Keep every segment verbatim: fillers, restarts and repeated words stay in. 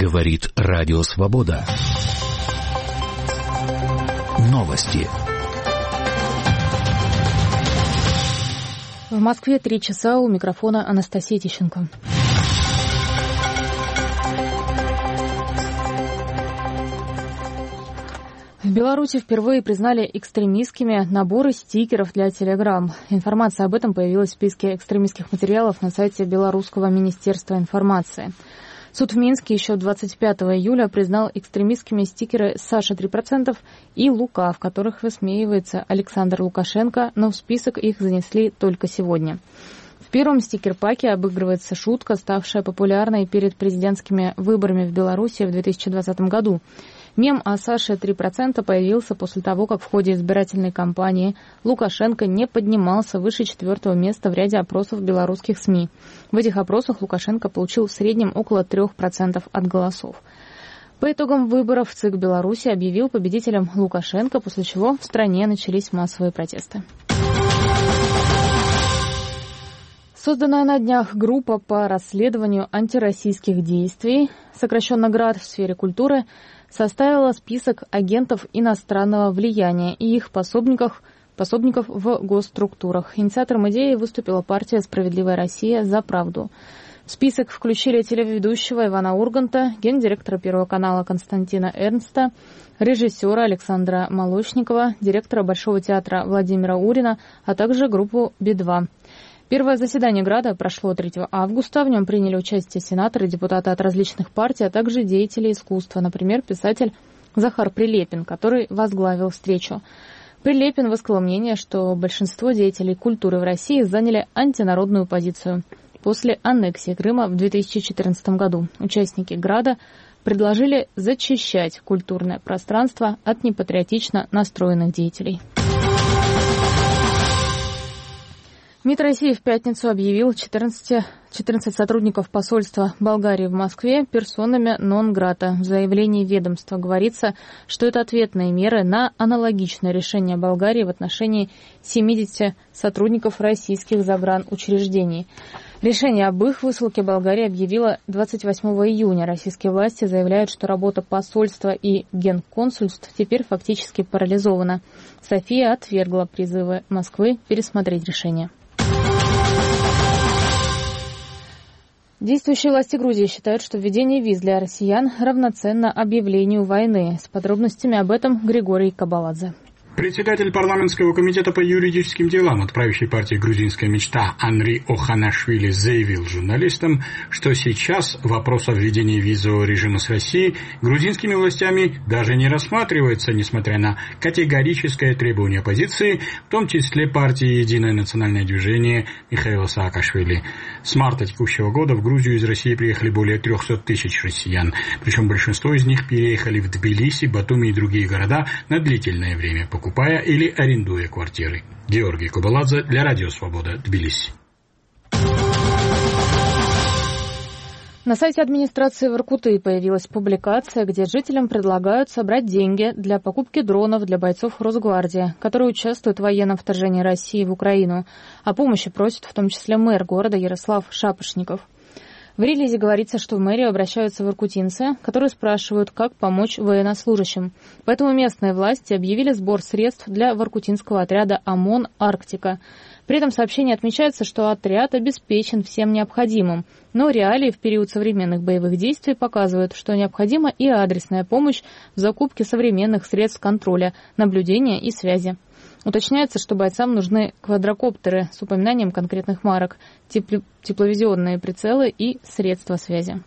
Говорит Радио Свобода. Новости. В Москве три часа, у микрофона Анастасия Тищенко. В Беларуси впервые признали экстремистскими наборы стикеров для Telegram. Информация об этом появилась в списке экстремистских материалов на сайте Белорусского министерства информации. Суд в Минске еще двадцать пятого июля признал экстремистскими стикеры «Саша три процента» и «Лука», в которых высмеивается Александр Лукашенко, но в список их занесли только сегодня. В первом стикер-паке обыгрывается шутка, ставшая популярной перед президентскими выборами в Беларуси в две тысячи двадцатом году. Мем о Саше три процента появился после того, как в ходе избирательной кампании Лукашенко не поднимался выше четвертого места в ряде опросов белорусских СМИ. В этих опросах Лукашенко получил в среднем около трех процентов от голосов. По итогам выборов ЦИК Беларуси объявил победителем Лукашенко, после чего в стране начались массовые протесты. Созданная на днях группа по расследованию антироссийских действий, сокращенно ГРАД, в сфере культуры, составила список агентов иностранного влияния и их пособников, пособников в госструктурах. Инициатором идеи выступила партия «Справедливая Россия за правду». В список включили телеведущего Ивана Урганта, гендиректора Первого канала Константина Эрнста, режиссера Александра Молочникова, директора Большого театра Владимира Урина, а также группу Би два. Первое заседание ГРАДа прошло третьего августа. В нем приняли участие сенаторы, депутаты от различных партий, а также деятели искусства. Например, писатель Захар Прилепин, который возглавил встречу. Прилепин высказал мнение, что большинство деятелей культуры в России заняли антинародную позицию. После аннексии Крыма в две тысячи четырнадцатом году участники ГРАДа предложили зачищать культурное пространство от непатриотично настроенных деятелей. МИД России в пятницу объявил четырнадцать, четырнадцать сотрудников посольства Болгарии в Москве персонами нон-грата. В заявлении ведомства говорится, что это ответные меры на аналогичное решение Болгарии в отношении семидесяти сотрудников российских загранучреждений. Решение об их высылке Болгария объявила двадцать восьмого июня. Российские власти заявляют, что работа посольства и генконсульств теперь фактически парализована. София отвергла призывы Москвы пересмотреть решение. Действующие власти Грузии считают, что введение виз для россиян равноценно объявлению войны. С подробностями об этом Григорий Кабаладзе. Председатель парламентского комитета по юридическим делам от правящей партии «Грузинская мечта» Анри Оханашвили заявил журналистам, что сейчас вопрос о введении визового режима с Россией грузинскими властями даже не рассматривается, несмотря на категорическое требование оппозиции, в том числе партии «Единое национальное движение» Михаила Саакашвили. С марта текущего года в Грузию из России приехали более трехсот тысяч россиян, причем большинство из них переехали в Тбилиси, Батуми и другие города на длительное время, покупая или арендуя квартиры. Георгий Кабаладзе для Радио Свобода, Тбилиси. На сайте администрации Воркуты появилась публикация, где жителям предлагают собрать деньги для покупки дронов для бойцов Росгвардии, которые участвуют в военном вторжении России в Украину. О помощи просит в том числе мэр города Ярослав Шапошников. В релизе говорится, что в мэрию обращаются воркутинцы, которые спрашивают, как помочь военнослужащим. Поэтому местные власти объявили сбор средств для воркутинского отряда ОМОН «Арктика». При этом сообщении отмечается, что отряд обеспечен всем необходимым. Но реалии в период современных боевых действий показывают, что необходима и адресная помощь в закупке современных средств контроля, наблюдения и связи. Уточняется, что бойцам нужны квадрокоптеры с упоминанием конкретных марок, тепловизионные прицелы и средства связи.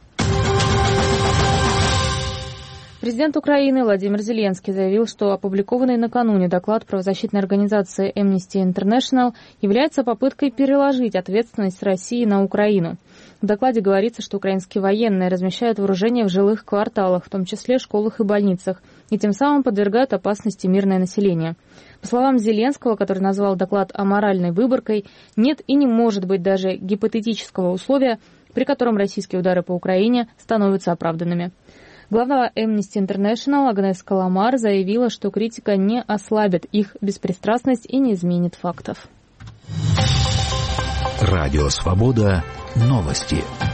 Президент Украины Владимир Зеленский заявил, что опубликованный накануне доклад правозащитной организации Amnesty International является попыткой переложить ответственность России на Украину. В докладе говорится, что украинские военные размещают вооружение в жилых кварталах, в том числе школах и больницах, и тем самым подвергают опасности мирное население. По словам Зеленского, который назвал доклад аморальной выборкой, нет и не может быть даже гипотетического условия, при котором российские удары по Украине становятся оправданными. Глава Amnesty International Агнес Каламар заявила, что критика не ослабит их беспристрастность и не изменит фактов. Радио Свобода. Новости.